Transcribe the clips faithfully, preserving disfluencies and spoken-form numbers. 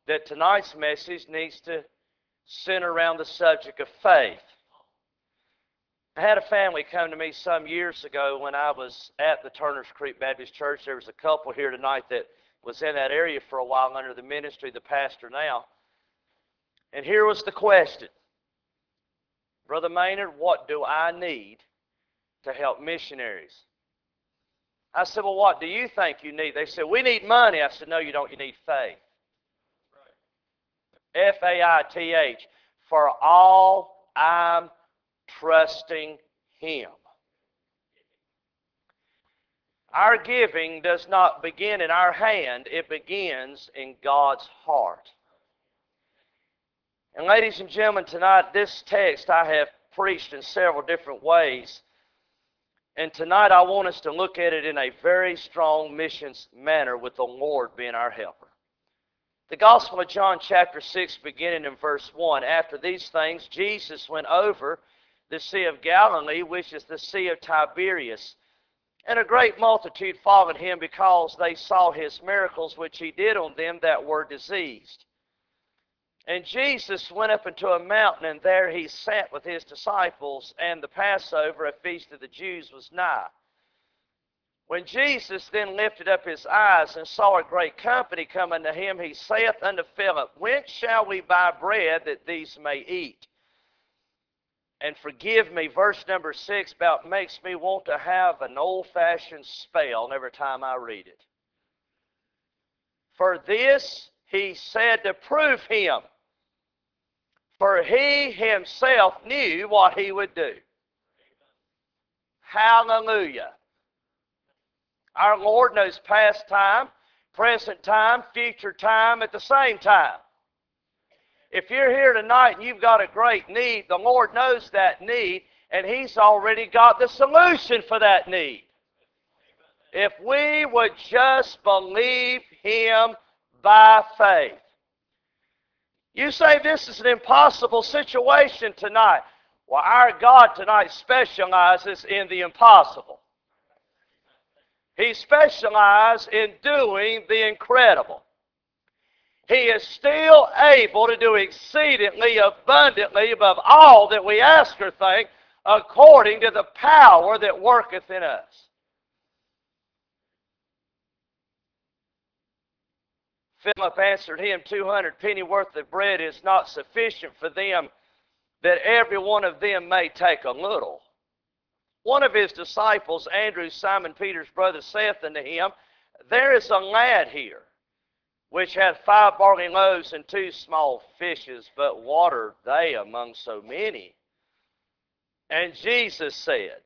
that tonight's message needs to center around the subject of faith. I had a family come to me some years ago when I was at the Turners Creek Baptist Church. There was a couple here tonight that was in that area for a while under the ministry of the pastor now. And here was the question. Brother Maynard, what do I need to help missionaries? I said, well, what do you think you need? They said, we need money. I said, no, you don't. You need faith. F A I T H. For all I'm trusting Him. Our giving does not begin in our hand. It begins in God's heart. And ladies and gentlemen, tonight, this text I have preached in several different ways. And tonight I want us to look at it in a very strong missions manner with the Lord being our helper. The Gospel of John chapter six beginning in verse one. After these things Jesus went over the Sea of Galilee, which is the Sea of Tiberias. And a great multitude followed Him because they saw His miracles which He did on them that were diseased. And Jesus went up into a mountain, and there He sat with His disciples, and the Passover, a feast of the Jews, was nigh. When Jesus then lifted up His eyes and saw a great company come unto Him, He saith unto Philip, Whence shall we buy bread that these may eat? And forgive me, verse number six about makes me want to have an old-fashioned spell every time I read it. For this He said to prove Him, for He Himself knew what He would do. Hallelujah. Our Lord knows past time, present time, future time at the same time. If you're here tonight and you've got a great need, the Lord knows that need, and He's already got the solution for that need. If we would just believe Him by faith. You say this is an impossible situation tonight. Well, our God tonight specializes in the impossible. He specializes in doing the incredible. He is still able to do exceedingly abundantly above all that we ask or think, according to the power that worketh in us. Philip answered him, two hundred pennyworth of bread is not sufficient for them, that every one of them may take a little. One of His disciples, Andrew, Simon Peter's brother, saith unto Him, There is a lad here, which hath five barley loaves and two small fishes, but what are they among so many? And Jesus said,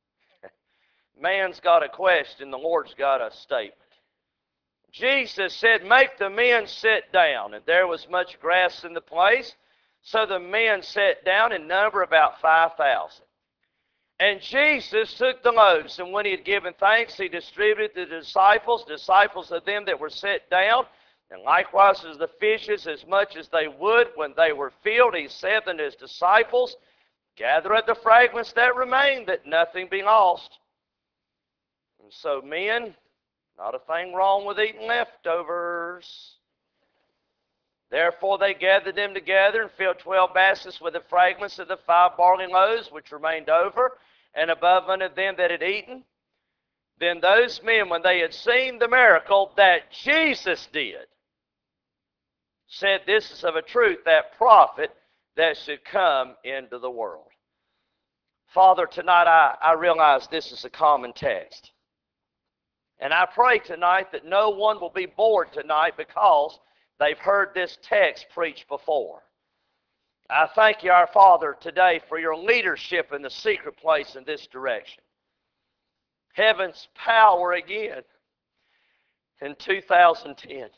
man's got a question, the Lord's got a statement. Jesus said, Make the men sit down. And there was much grass in the place, so the men sat down in number about five thousand. And Jesus took the loaves, and when He had given thanks, He distributed to the disciples, disciples of them that were set down, and likewise as the fishes, as much as they would. When they were filled, He said unto His disciples, Gather up the fragments that remain, that nothing be lost. And so men, not a thing wrong with eating leftovers. Therefore they gathered them together and filled twelve baskets with the fragments of the five barley loaves which remained over, and above unto them that had eaten. Then those men, when they had seen the miracle that Jesus did, said, This is of a truth that prophet that should come into the world. Father, tonight I, I realize this is a common text. And I pray tonight that no one will be bored tonight because they've heard this text preached before. I thank You, our Father, today for Your leadership in the secret place in this direction. Heaven's power again in two thousand ten.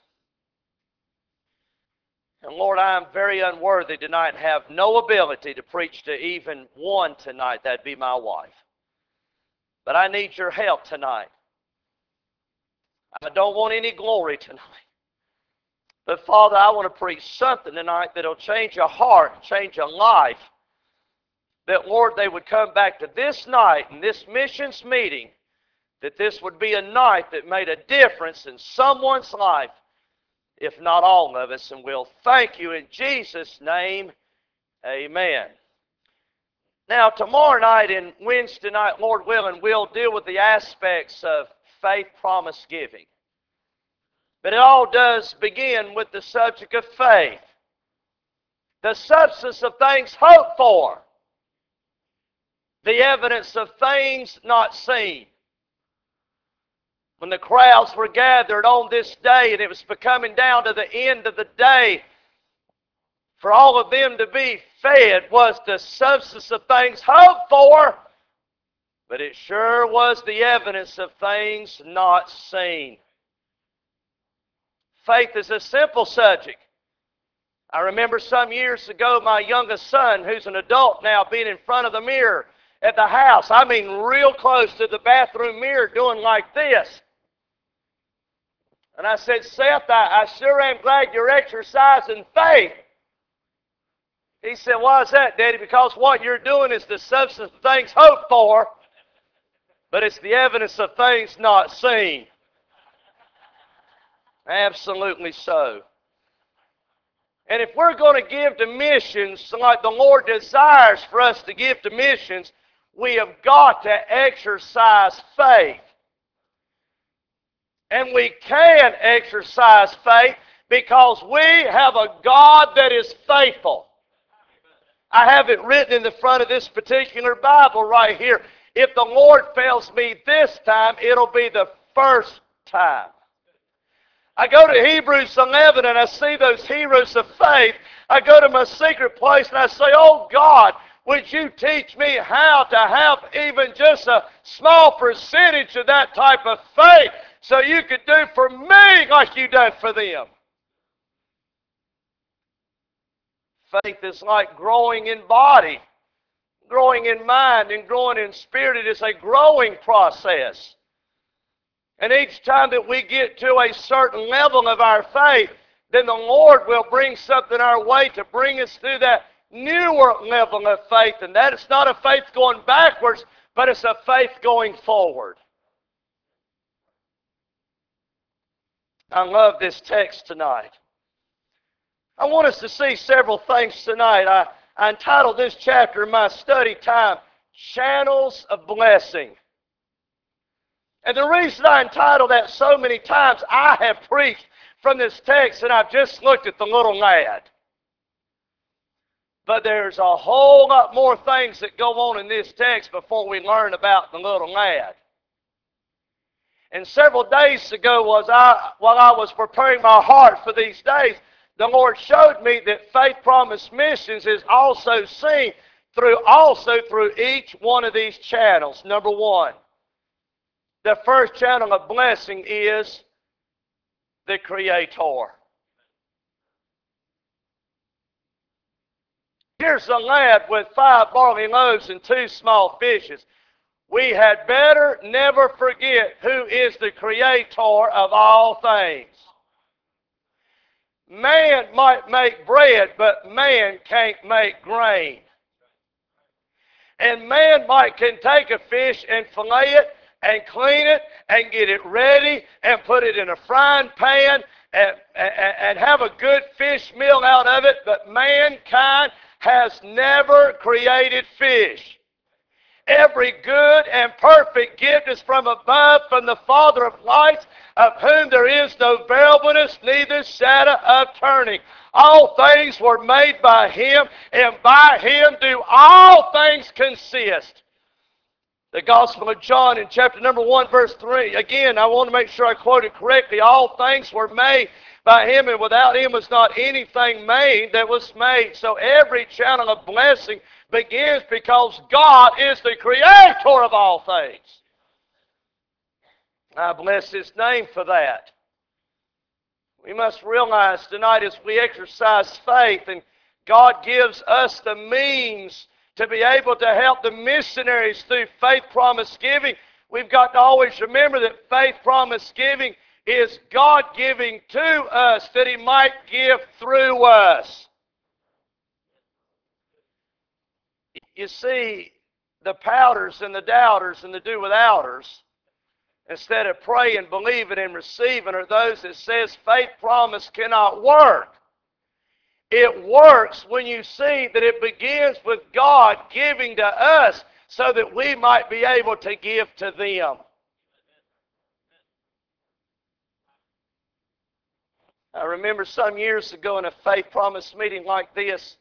And Lord, I am very unworthy tonight and have no ability to preach to even one tonight. That'd be my wife. But I need Your help tonight. I don't want any glory tonight. But Father, I want to preach something tonight that'll change a heart, change a life. That, Lord, they would come back to this night and this missions meeting, that this would be a night that made a difference in someone's life if not all of us, and we'll thank you in Jesus' name. Amen. Now, tomorrow night and Wednesday night, Lord willing, we'll deal with the aspects of faith promise giving. But it all does begin with the subject of faith. The substance of things hoped for. The evidence of things not seen. When the crowds were gathered on this day and it was becoming down to the end of the day, for all of them to be fed was the substance of things hoped for, but it sure was the evidence of things not seen. Faith is a simple subject. I remember some years ago my youngest son, who's an adult now, being in front of the mirror at the house. I mean real close to the bathroom mirror, doing like this. And I said, Seth, I, I sure am glad you're exercising faith. He said, why is that, Daddy? Because what you're doing is the substance of things hoped for, but it's the evidence of things not seen. Absolutely so. And if we're going to give to missions like the Lord desires for us to give to missions, we have got to exercise faith. And we can exercise faith because we have a God that is faithful. I have it written in the front of this particular Bible right here. If the Lord fails me this time, it'll be the first time. I go to Hebrews eleven and I see those heroes of faith. I go to my secret place and I say, oh God, would you teach me how to have even just a small percentage of that type of faith so you could do for me like you done for them. Faith is like growing in body, growing in mind, and growing in spirit. It is a growing process. And each time that we get to a certain level of our faith, then the Lord will bring something our way to bring us through that newer level of faith. And that is not a faith going backwards, but it's a faith going forward. I love this text tonight. I want us to see several things tonight. I, I entitled this chapter in my study time, Channels of Blessing. And the reason I entitled that so many times, I have preached from this text and I've just looked at the little lad. But there's a whole lot more things that go on in this text before we learn about the little lad. And several days ago, was I, while I was preparing my heart for these days, the Lord showed me that Faith Promise Missions is also seen through also through each one of these channels. Number one, the first channel of blessing is the Creator. Here's a lad with five barley loaves and two small fishes. We had better never forget who is the Creator of all things. Man might make bread, but man can't make grain. And man might can take a fish and fillet it and clean it and get it ready and put it in a frying pan and, and, and have a good fish meal out of it, but mankind has never created fish. Every good and perfect gift is from above, from the Father of lights, of whom there is no variableness, neither shadow of turning. All things were made by Him, and by Him do all things consist. The Gospel of John in chapter number one, verse three. Again, I want to make sure I quote it correctly. All things were made by Him, and without Him was not anything made that was made. So every channel of blessing begins because God is the Creator of all things. I bless His name for that. We must realize tonight as we exercise faith and God gives us the means to be able to help the missionaries through faith promise giving, we've got to always remember that faith promise giving is God giving to us that He might give through us. You see, the pouters and the doubters and the do-withouters, instead of praying, believing, and receiving, are those that says faith promise cannot work. It works when you see that it begins with God giving to us so that we might be able to give to them. I remember some years ago in a faith promise meeting like this,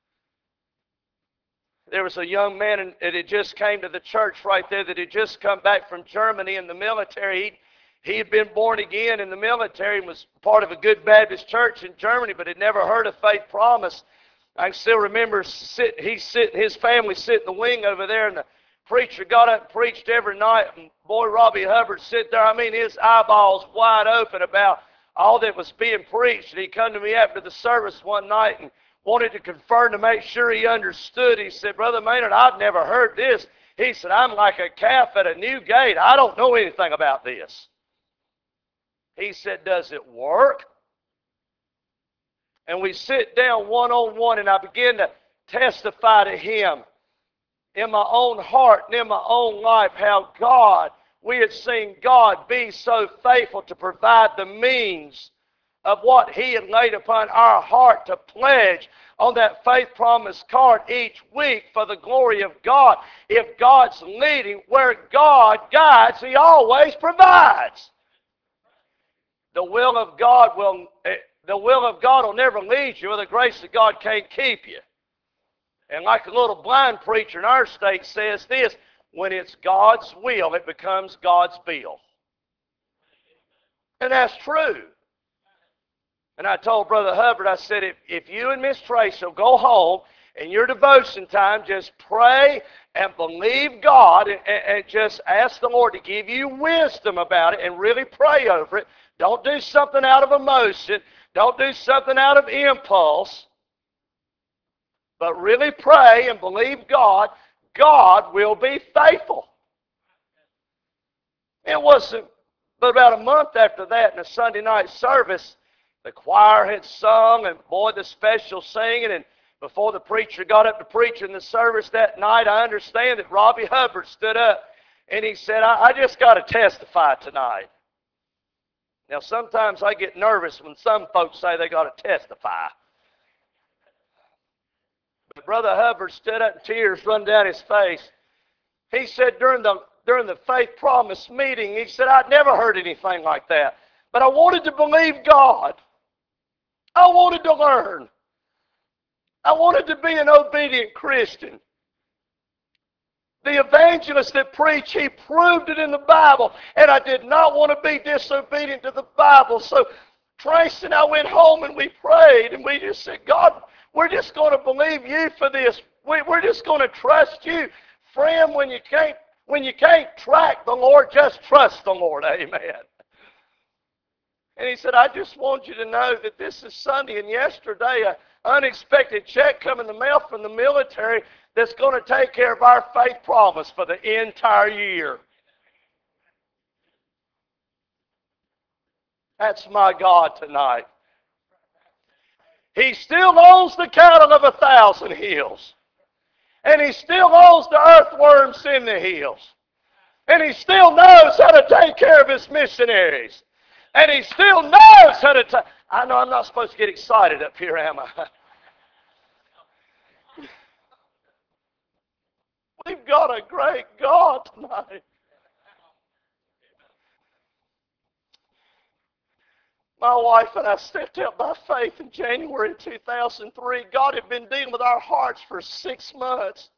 there was a young man that had just came to the church right there that had just come back from Germany in the military. He, he had been born again in the military and was part of a good Baptist church in Germany, but had never heard of faith promise. I can still remember sit, he sit, his family sit in the wing over there, and the preacher got up and preached every night. And boy, Robbie Hubbard sit there. I mean, his eyeballs wide open about all that was being preached. And he come to me after the service one night and wanted to confirm to make sure he understood. He said, Brother Maynard, I've never heard this. He said, I'm like a calf at a new gate. I don't know anything about this. He said, does it work? And we sit down one-on-one, and I begin to testify to him in my own heart and in my own life how God, we had seen God be so faithful to provide the means of what He had laid upon our heart to pledge on that faith promise card each week for the glory of God. If God's leading, where God guides, He always provides. The will of God will, the will of God will never lead you, or the grace of God can't keep you. And like a little blind preacher in our state says this, when it's God's will, it becomes God's bill. And that's true. And I told Brother Hubbard, I said, if, if you and Miss Tracy will go home in your devotion time, just pray and believe God and, and, and just ask the Lord to give you wisdom about it and really pray over it. Don't do something out of emotion. Don't do something out of impulse. But really pray and believe God. God will be faithful. It wasn't but about a month after that in a Sunday night service, the choir had sung, and boy, the special singing, and before the preacher got up to preach in the service that night, I understand that Robbie Hubbard stood up, and he said, I, I just got to testify tonight. Now, sometimes I get nervous when some folks say they got to testify. But Brother Hubbard stood up and tears run down his face. He said during the, during the faith promise meeting, he said, I'd never heard anything like that. But I wanted to believe God. I wanted to learn. I wanted to be an obedient Christian. The evangelist that preached, he proved it in the Bible, and I did not want to be disobedient to the Bible. So Tracy and I went home and we prayed, and we just said, God, we're just going to believe you for this. We, we're just going to trust you. Friend, when you can't, when you can't track the Lord, just trust the Lord. Amen. And he said, I just want you to know that this is Sunday, and yesterday an unexpected check come in the mail from the military that's going to take care of our faith promise for the entire year. That's my God tonight. He still owns the cattle of a thousand hills. And He still owns the earthworms in the hills. And He still knows how to take care of His missionaries. And He still knows how to take... I know I'm not supposed to get excited up here, am I? We've got a great God tonight. My wife and I stepped out by faith in January of two thousand three. God had been dealing with our hearts for six months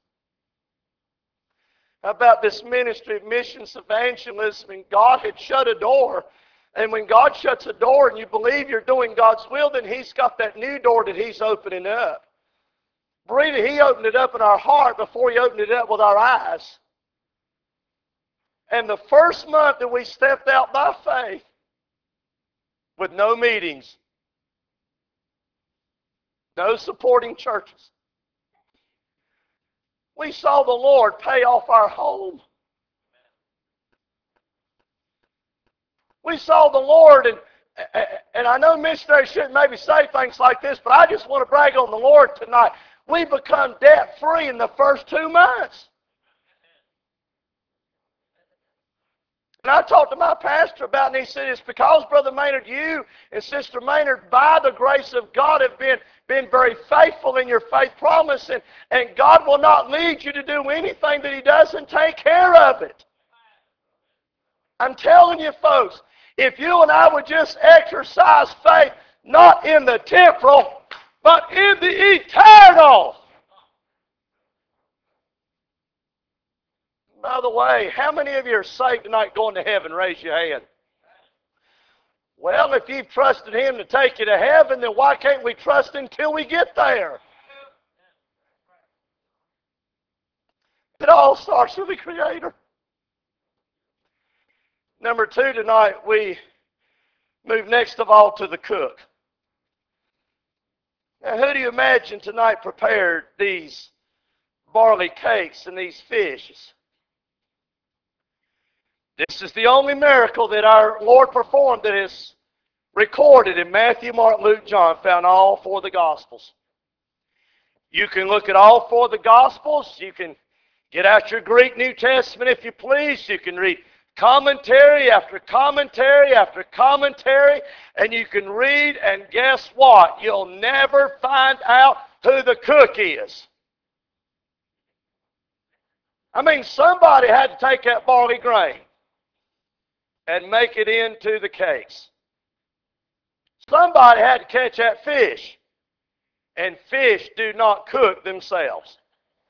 about this ministry of missions evangelism, and God had shut a door. And when God shuts a door and you believe you're doing God's will, then He's got that new door that He's opening up. Breda, He opened it up in our heart before He opened it up with our eyes. And the first month that we stepped out by faith, with no meetings, no supporting churches, we saw the Lord pay off our home. We saw the Lord, and, and I know missionaries shouldn't maybe say things like this, but I just want to brag on the Lord tonight. We become debt-free in the first two months. And I talked to my pastor about it, and he said, it's because, Brother Maynard, you and Sister Maynard, by the grace of God, have been, been very faithful in your faith promise, and, and God will not lead you to do anything that He doesn't take care of it. I'm telling you, folks, if you and I would just exercise faith, not in the temporal, but in the eternal. By the way, how many of you are saved tonight going to heaven? Raise your hand. Well, if you've trusted Him to take you to heaven, then why can't we trust Him till we get there? It all starts with the Creator. Number two tonight, we move next of all to the cook. Now, who do you imagine tonight prepared these barley cakes and these fishes? This is the only miracle that our Lord performed that is recorded in Matthew, Mark, Luke, John, found all four of the Gospels. You can look at all four of the Gospels. You can get out your Greek New Testament if you please. You can read commentary after commentary after commentary, and you can read, and guess what? You'll never find out who the cook is. I mean, somebody had to take that barley grain and make it into the cakes. Somebody had to catch that fish, and fish do not cook themselves.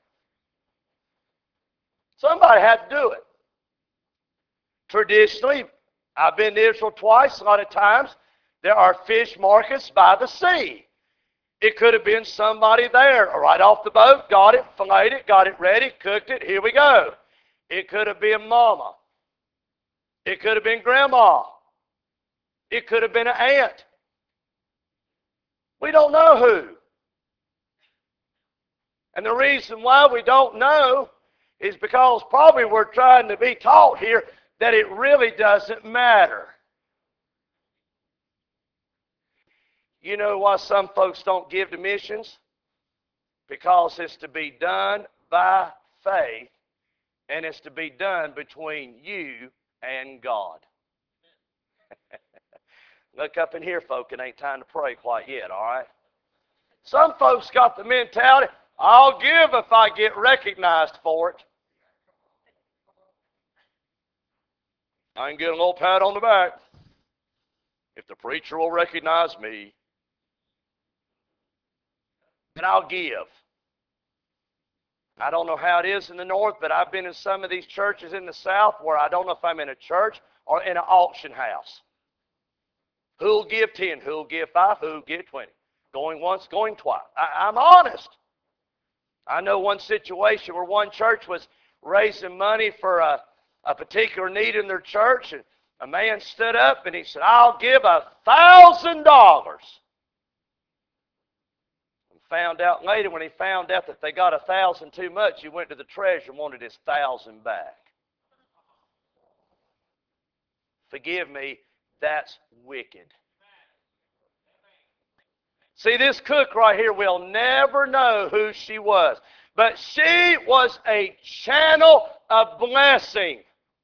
Somebody had to do it. Traditionally, I've been to Israel twice. A lot of times, there are fish markets by the sea. It could have been somebody there right off the boat, got it, filleted it, got it ready, cooked it, here we go. It could have been mama. It could have been grandma. It could have been an aunt. We don't know who. And the reason why we don't know is because probably we're trying to be taught here that it really doesn't matter. You know why some folks don't give to missions? Because it's to be done by faith, and it's to be done between you and God. Look up in here, folk. It ain't time to pray quite yet, all right? Some folks got the mentality, I'll give if I get recognized for it. I can get a little pat on the back if the preacher will recognize me. And I'll give. I don't know how it is in the north, but I've been in some of these churches in the south where I don't know if I'm in a church or in an auction house. Who'll give ten? Who'll give five? Who'll give twenty? Going once, going twice. I, I'm honest. I know one situation where one church was raising money for a, a particular need in their church, and a man stood up and he said, I'll give a thousand dollars. Found out later, when he found out that they got a thousand too much, he went to the treasurer and wanted his thousand back. Forgive me, that's wicked. See, this cook right here, we'll never know who she was. But she was a channel of blessing.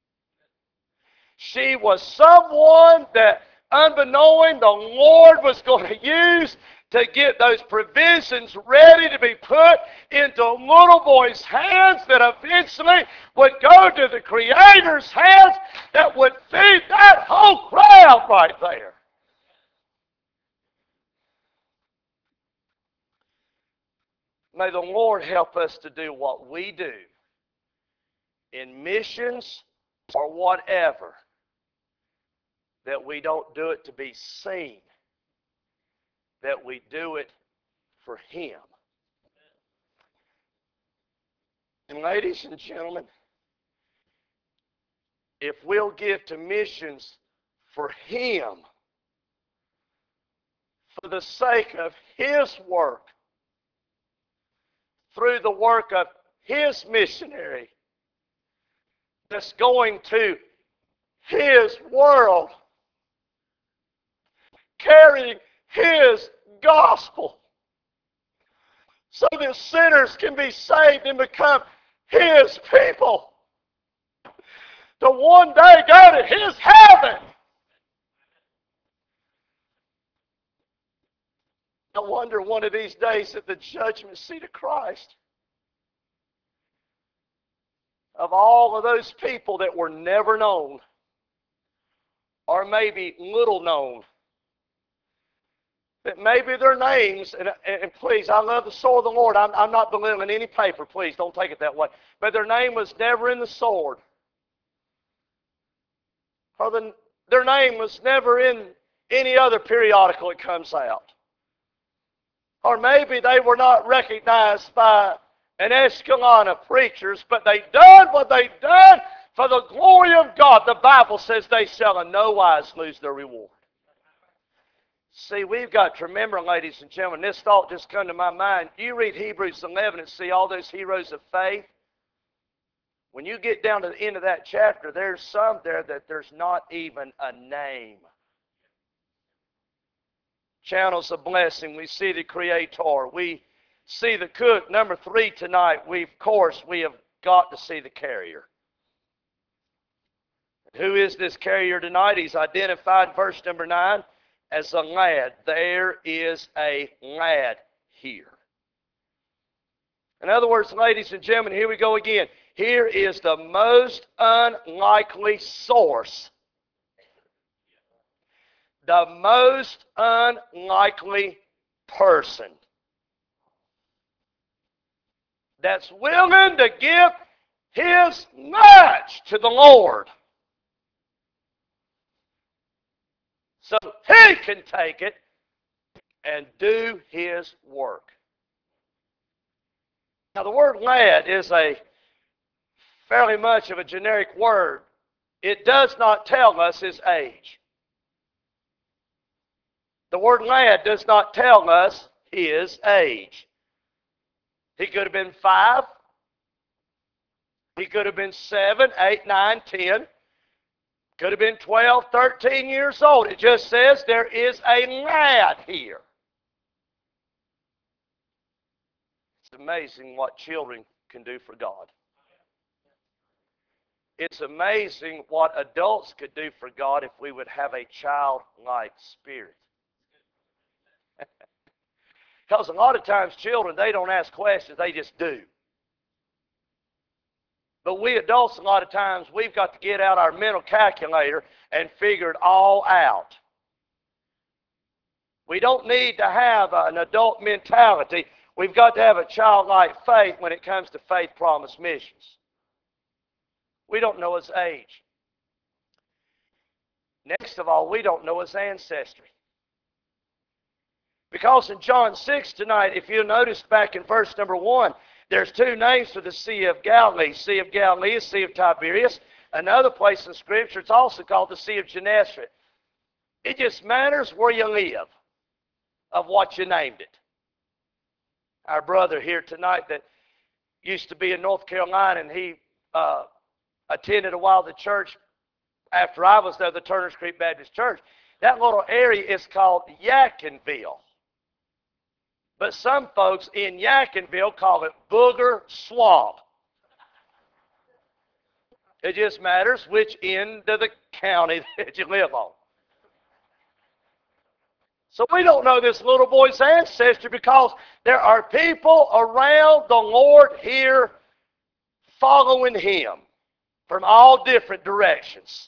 She was someone that, unbeknowing, the Lord was going to use to get those provisions ready to be put into little boys' hands that eventually would go to the Creator's hands that would feed that whole crowd right there. May the Lord help us to do what we do in missions or whatever, that we don't do it to be seen, that we do it for Him. And ladies and gentlemen, if we'll give to missions for Him, for the sake of His work, through the work of His missionary that's going to His world, carrying His gospel, so that sinners can be saved and become His people, to one day go to His heaven. I wonder one of these days at the judgment seat of Christ, of all of those people that were never known, or maybe little known, that maybe their names, and, and please, I love the soul of the Lord. I'm, I'm not belittling any paper. Please, don't take it that way. But their name was never in the sword. Or the, their name was never in any other periodical that comes out. Or maybe they were not recognized by an echelon of preachers, but they done what they done for the glory of God. The Bible says they shall in no wise lose their reward. See, we've got to remember, ladies and gentlemen, this thought just come to my mind. You read Hebrews eleven and see all those heroes of faith. When you get down to the end of that chapter, there's some there that there's not even a name. Channels of blessing. We see the Creator. We see the cook. Number three tonight, we, of course, we have got to see the carrier. Who is this carrier tonight? He's identified in verse number nine as a lad. There is a lad here. In other words, ladies and gentlemen, here we go again. Here is the most unlikely source. The most unlikely person that's willing to give his much to the Lord so He can take it and do His work. Now, the word lad is a fairly much of a generic word. It does not tell us his age. The word lad does not tell us his age. He could have been five. He could have been seven, eight, nine, ten. Could have been twelve, thirteen years old. It just says there is a lad here. It's amazing what children can do for God. It's amazing what adults could do for God if we would have a childlike spirit. Because a lot of times children, they don't ask questions, they just do. But we adults, a lot of times, we've got to get out our mental calculator and figure it all out. We don't need to have an adult mentality. We've got to have a childlike faith when it comes to faith promise missions. We don't know his age. Next of all, we don't know his ancestry. Because in John six tonight, if you notice back in verse number one, there's two names for the Sea of Galilee. Sea of Galilee is Sea of Tiberias. Another place in Scripture, it's also called the Sea of Gennesaret. It just matters where you live, of what you named it. Our brother here tonight that used to be in North Carolina, and he uh, attended a while the church after I was there, the Turners Creek Baptist Church. That little area is called Yadkinville. But some folks in Yadkinville call it Booger Swamp. It just matters which end of the county that you live on. So we don't know this little boy's ancestry because there are people around the Lord here following him from all different directions.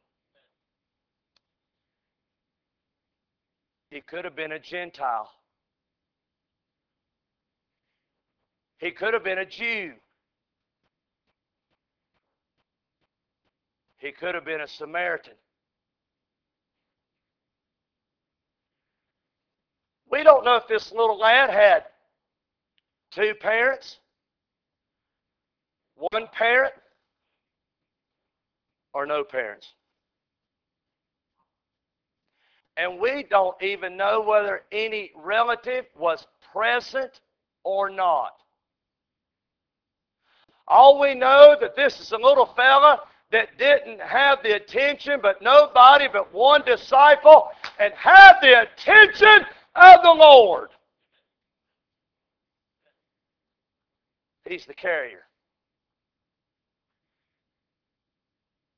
He could have been a Gentile. He could have been a Jew. He could have been a Samaritan. We don't know if this little lad had two parents, one parent, or no parents. And we don't even know whether any relative was present or not. All we know that this is a little fella that didn't have the attention, but nobody but one disciple, and had the attention of the Lord. He's the carrier.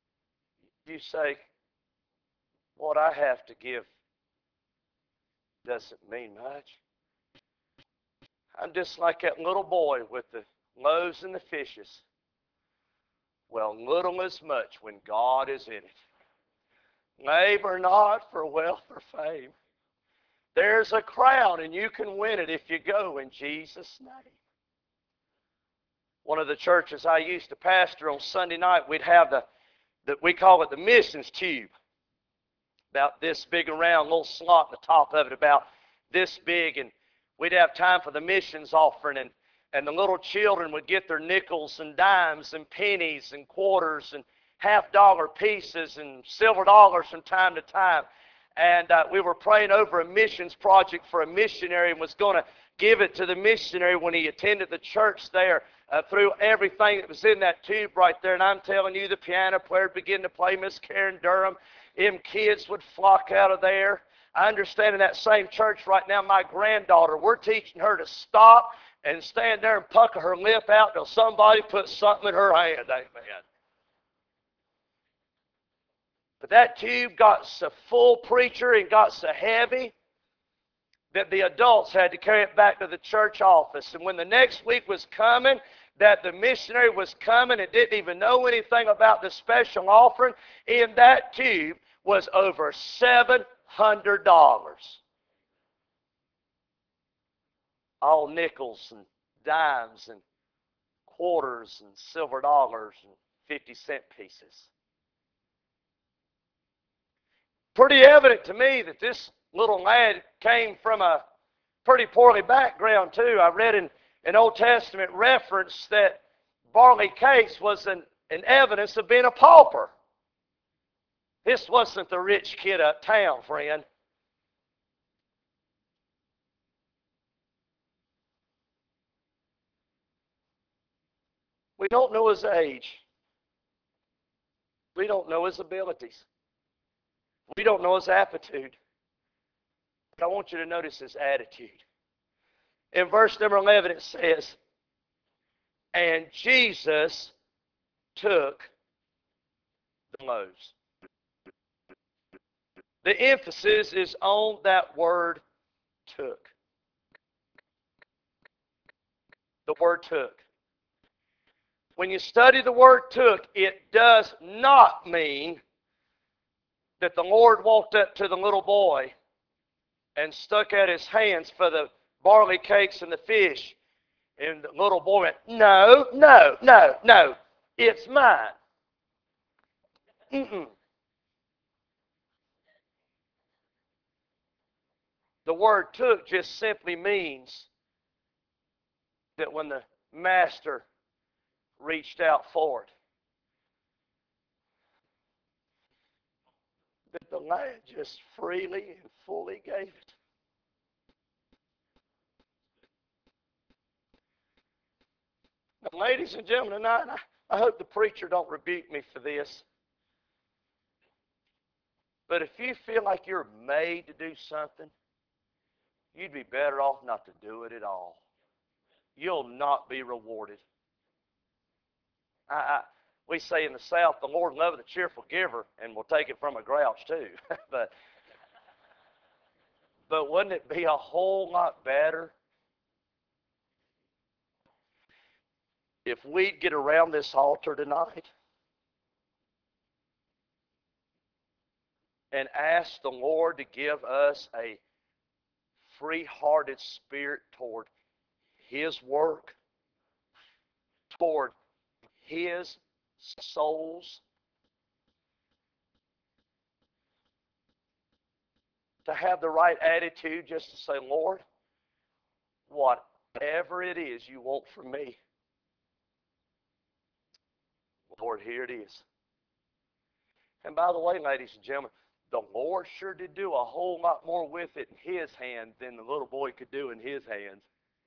You say, what I have to give doesn't mean much. I'm just like that little boy with the loaves and the fishes. Well, little is much when God is in it. Labor not for wealth or fame. There's a crown, and you can win it if you go in Jesus' name. One of the churches I used to pastor on Sunday night, we'd have the, the we call it the missions tube. About this big around, little slot in the top of it, about this big, and we'd have time for the missions offering, and, and the little children would get their nickels and dimes and pennies and quarters and half dollar pieces and silver dollars from time to time. And uh, we were praying over a missions project for a missionary and was going to give it to the missionary when he attended the church there uh, through everything that was in that tube right there. And I'm telling you, the piano player began to play Miss Karen Durham. Them kids would flock out of there. I understand in that same church right now, my granddaughter, we're teaching her to stop and stand there and pucker her lip out till somebody puts something in her hand. Amen. But that tube got so full, preacher, and got so heavy that the adults had to carry it back to the church office. And when the next week was coming, that the missionary was coming and didn't even know anything about the special offering, in that tube was over seven hundred dollars. All nickels and dimes and quarters and silver dollars and fifty cent pieces. Pretty evident to me that this little lad came from a pretty poorly background too. I read in an Old Testament reference that barley cakes was an, an evidence of being a pauper. This wasn't the rich kid uptown, friend. We don't know his age. We don't know his abilities. We don't know his aptitude. But I want you to notice his attitude. In verse number eleven it says, and Jesus took the loaves. The emphasis is on that word took. The word took. When you study the word took, it does not mean that the Lord walked up to the little boy and stuck out his hands for the barley cakes and the fish. And the little boy went, no, no, no, no, it's mine. Mm-mm. The word took just simply means that when the master reached out for it, that the lad just freely and fully gave it. Now, ladies and gentlemen, tonight, I, I hope the preacher don't rebuke me for this. But if you feel like you're made to do something, you'd be better off not to do it at all. You'll not be rewarded. I, I, we say in the South, the Lord loveth a cheerful giver, and we'll take it from a grouch too. but, but wouldn't it be a whole lot better if we'd get around this altar tonight and ask the Lord to give us a free-hearted spirit toward His work, toward His souls, to have the right attitude just to say, Lord, whatever it is you want from me, Lord, here it is. And by the way, ladies and gentlemen, the Lord sure did do a whole lot more with it in His hand than the little boy could do in his hands.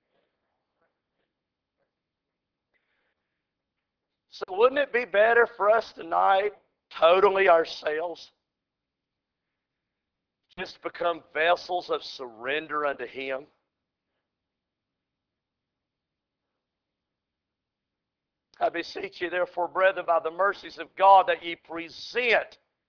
So wouldn't it be better for us tonight, totally ourselves, just to become vessels of surrender unto Him? I beseech you, therefore, brethren, by the mercies of God, that ye present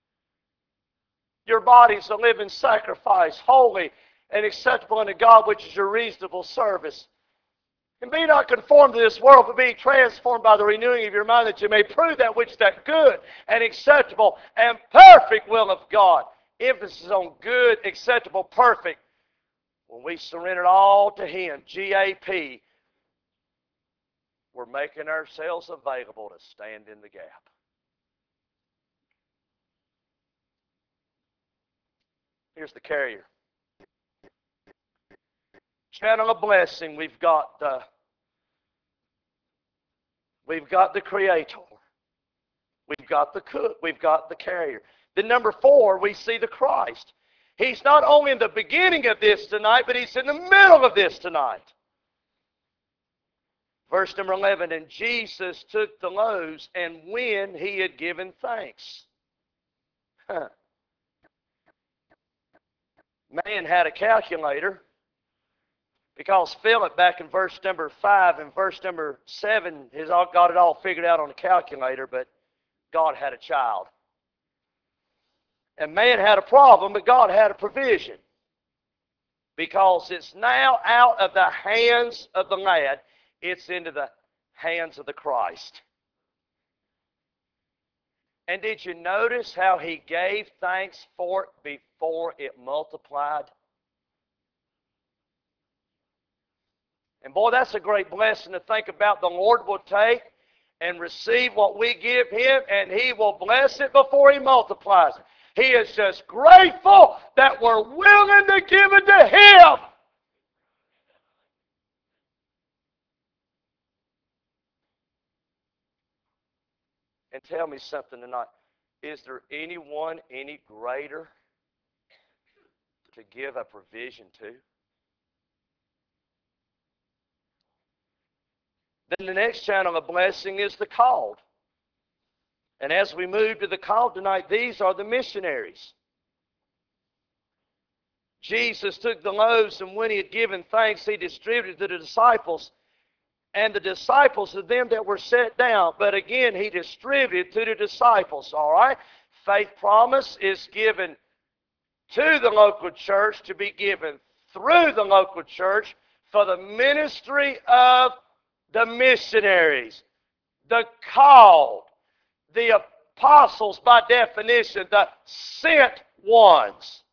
your bodies a living sacrifice, holy and acceptable unto God, which is your reasonable service. And be not conformed to this world, but be transformed by the renewing of your mind, that you may prove that which is that good and acceptable and perfect will of God. Emphasis on good, acceptable, perfect. When we surrender it all to Him, G A P, we're making ourselves available to stand in the gap. Here's the carrier. Channel of blessing, we've got the, we've got the Creator. We've got the cook. We've got the carrier. Then number four, we see the Christ. He's not only in the beginning of this tonight, but He's in the middle of this tonight. Verse number eleven, and Jesus took the loaves, and when He had given thanks. Huh. Man had a calculator, because Philip, back in verse number five and verse number seven, has all got it all figured out on a calculator, but God had a child. And man had a problem, but God had a provision. Because it's now out of the hands of the lad, it's into the hands of the Christ. And did you notice how He gave thanks for it before it multiplied? And boy, that's a great blessing to think about. The Lord will take and receive what we give Him, and He will bless it before He multiplies it. He is just grateful that we're willing to give it to Him. And tell me something tonight. Is there anyone any greater to give a provision to? Then the next channel of blessing is the called. And as we move to the called tonight, these are the missionaries. Jesus took the loaves, and when He had given thanks, He distributed to the disciples, and the disciples to them that were set down. But again, He distributed to the disciples, all right? Faith promise is given to the local church to be given through the local church for the ministry of the missionaries, the called, the apostles by definition, the sent ones.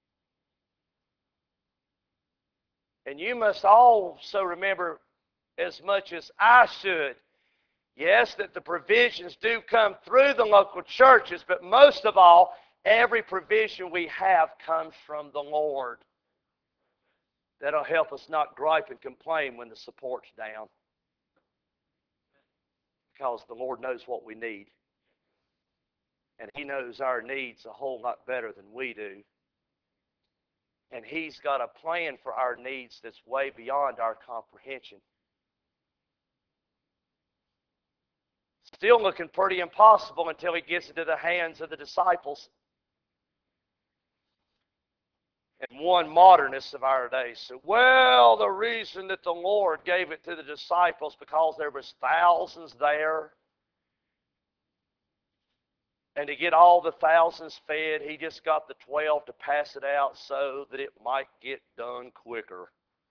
And you must also remember, as much as I should, yes, that the provisions do come through the local churches, but most of all, every provision we have comes from the Lord. That'll help us not gripe and complain when the support's down, because the Lord knows what we need. And He knows our needs a whole lot better than we do. And He's got a plan for our needs that's way beyond our comprehension. Still looking pretty impossible until He gets into the hands of the disciples. And one modernist of our day said, well, the reason that the Lord gave it to the disciples because there was thousands there. And to get all the thousands fed, He just got the twelve to pass it out so that it might get done quicker.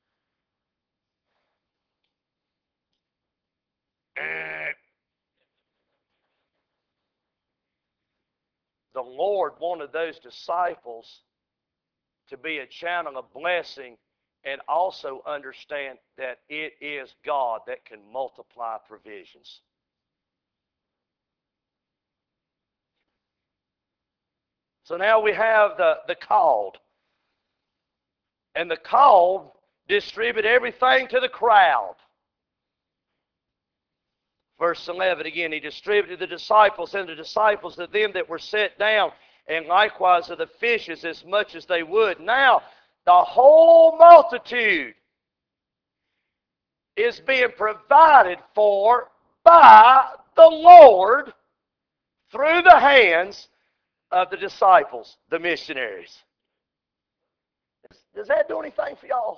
The Lord wanted those disciples to be a channel of blessing and also understand that it is God that can multiply provisions. So now we have the, the called. And the called distribute everything to the crowd. Verse eleven again, He distributed the disciples, and the disciples to them that were set down, and likewise of the fishes as much as they would. Now, the whole multitude is being provided for by the Lord through the hands of the disciples, the missionaries. Does that do anything for y'all?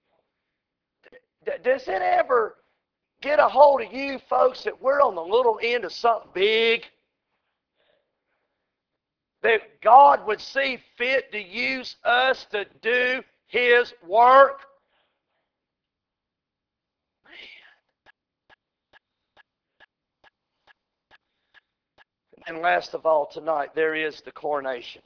Does it ever get a hold of you folks that we're on the little end of something big? that God would see fit to use us to do His work? And last of all tonight, there is the coronation.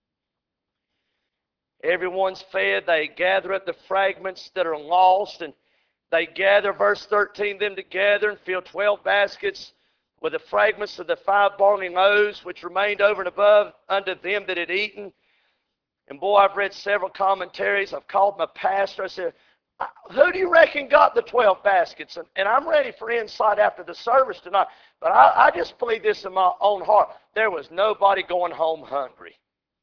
Everyone's fed. They gather up the fragments that are lost, and they gather, verse thirteen, them together and fill twelve baskets with the fragments of the five barley loaves which remained over and above unto them that had eaten. And boy, I've read several commentaries. I've called my pastor. I said, who do you reckon got the twelve baskets? And, and I'm ready for insight after the service tonight. But I, I just believe this in my own heart. There was nobody going home hungry.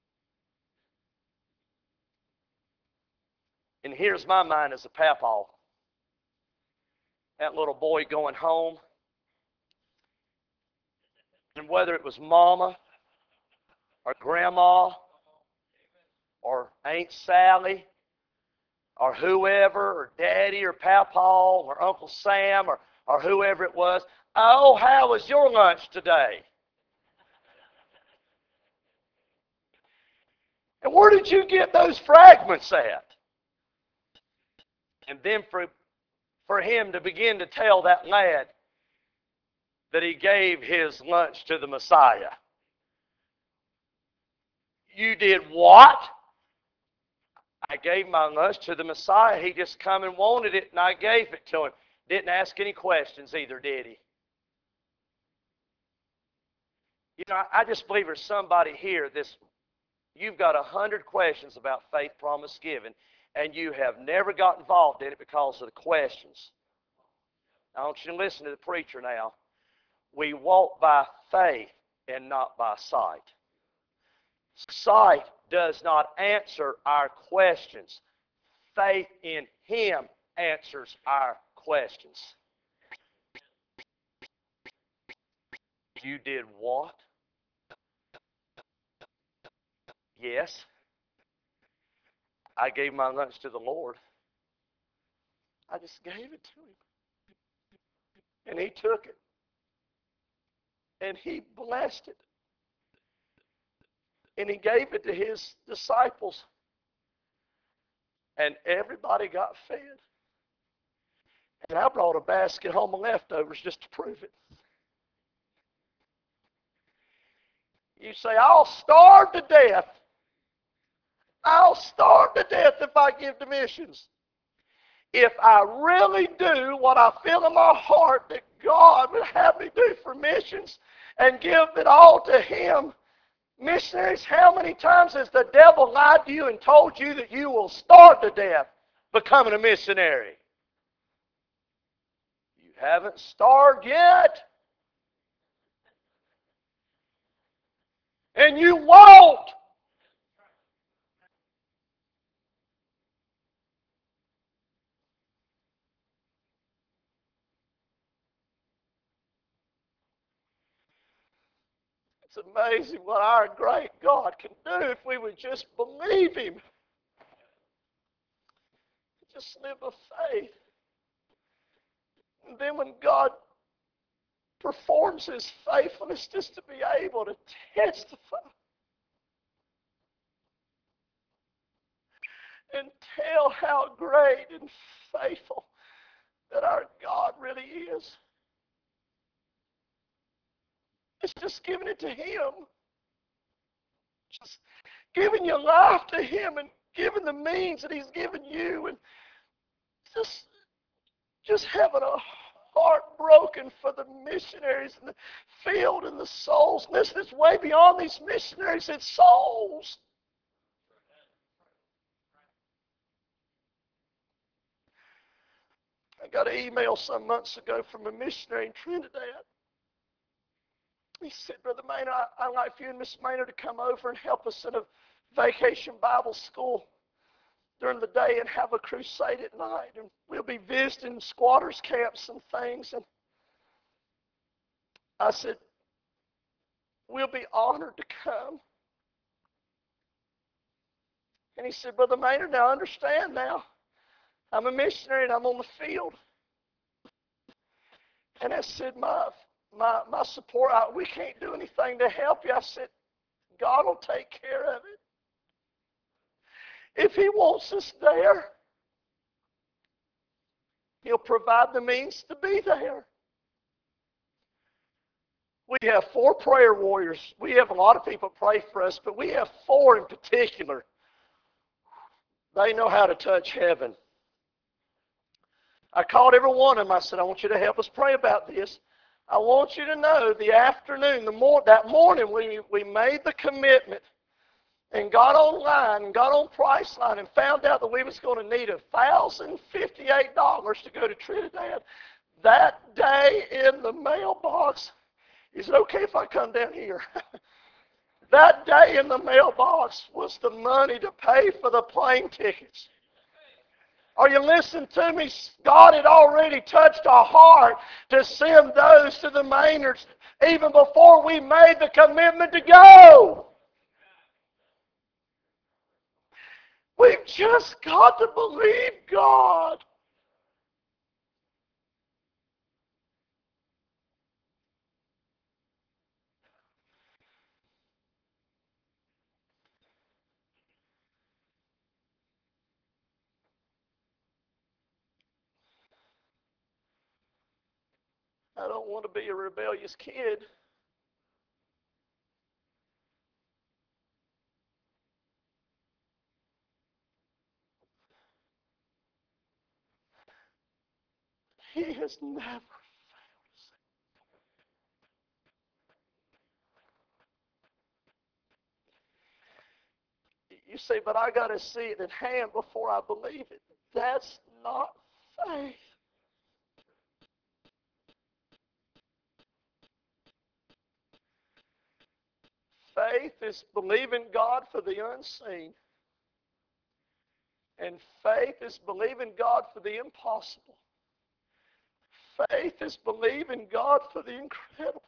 And here's my mind as a papaw. That little boy going home. And whether it was mama or grandma or Aunt Sally or whoever, or daddy or papaw or Uncle Sam or, or whoever it was, oh, how was your lunch today? And where did you get those fragments at? And then for, for him to begin to tell that lad that he gave his lunch to the Messiah. You did what? I gave my lunch to the Messiah. He just come and wanted it, and I gave it to him. Didn't ask any questions either, did he? You know, I just believe there's somebody here, this, you've got a hundred questions about faith promise given, and you have never got involved in it because of the questions. I want you to listen to the preacher now. We walk by faith and not by sight. Sight does not answer our questions. Faith in Him answers our questions. You did what? Yes. I gave my lunch to the Lord. I just gave it to Him. And He took it. And He blessed it. And He gave it to His disciples. And everybody got fed. And I brought a basket home of leftovers just to prove it. You say, I'll starve to death. I'll starve to death if I give to missions. If I really do what I feel in my heart that God would have me do for missions and give it all to Him, missionaries, how many times has the devil lied to you and told you that you will starve to death becoming a missionary? You haven't starved yet. And you won't. It's amazing what our great God can do if we would just believe Him. Just live by faith. And then when God performs His faithfulness, just to be able to testify and tell how great and faithful that our God really is. It's just giving it to Him. Just giving your life to Him and giving the means that He's given you, and just, just having a heart broken for the missionaries in the field and the souls. Listen, it's way beyond these missionaries. It's souls. I got an email some months ago from a missionary in Trinidad. He said, Brother Maynard, I, I'd like for you and Miss Maynard to come over and help us in a vacation Bible school during the day and have a crusade at night. And we'll be visiting squatters camps and things. And I said, we'll be honored to come. And he said, Brother Maynard, now understand now, I'm a missionary and I'm on the field. And I said, my My, my support, I, we can't do anything to help you. I said, God will take care of it. If He wants us there, He'll provide the means to be there. We have four prayer warriors. We have a lot of people pray for us, but we have four in particular. They know how to touch heaven. I called every one of them. I said, I want you to help us pray about this. I want you to know the afternoon, the mor- that morning we, we made the commitment and got online and got on Priceline and found out that we was going to need one thousand fifty-eight dollars to go to Trinidad. That day in the mailbox, is it okay if I come down here? That day in the mailbox was the money to pay for the plane tickets. Are you listening to me? God had already touched our heart to send those to the Maynards even before we made the commitment to go. We've just got to believe God. I don't want to be a rebellious kid. He has never failed us. You say, but I got to see it in hand before I believe it. That's not faith. Faith is believing God for the unseen. And faith is believing God for the impossible. Faith is believing God for the incredible.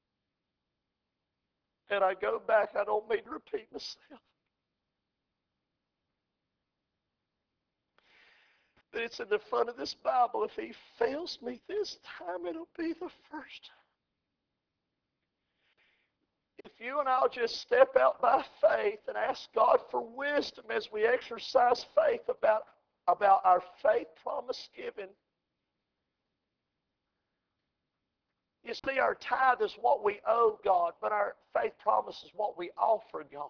And I go back, I don't mean to repeat myself. But it's in the front of this Bible. If He fails me this time, it'll be the first time. If you and I'll just step out by faith and ask God for wisdom as we exercise faith about, about our faith promise given. You see, our tithe is what we owe God, but our faith promise is what we offer God.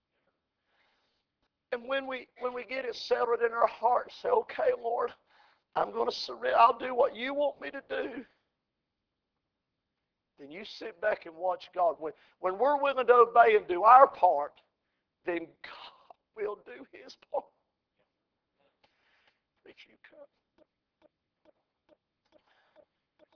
And when we when we get it settled in our hearts, say, okay, Lord, I'm going to surrender. I'll do what you want me to do. Then you sit back and watch God. When, when we're willing to obey and do our part, then God will do His part. If you come.